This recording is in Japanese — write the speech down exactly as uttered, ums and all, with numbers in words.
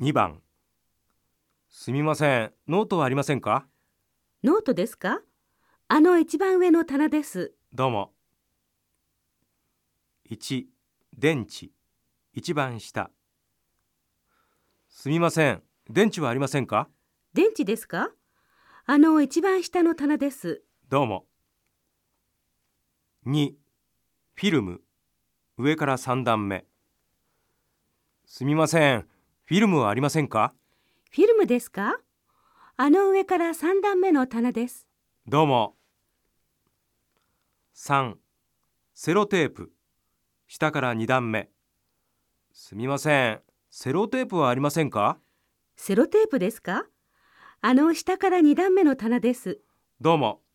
にばん。すみません、ノートはありませんか？ ノートですか？あの一番上の棚です。 どうも。いち、電池。一番下。すみません、電池はありませんか？ 電池ですか？あの一番下の棚です。 どうも。に、フィルム。上からさん段目。すみません、フィルムはありませんか？ フィルムですか？あの上からさん段目の棚です。 どうも。さん、セロテープ。下からに段目。すみません、セロテープはありませんか？ セロテープですか？あの下からに段目の棚です。 どうも。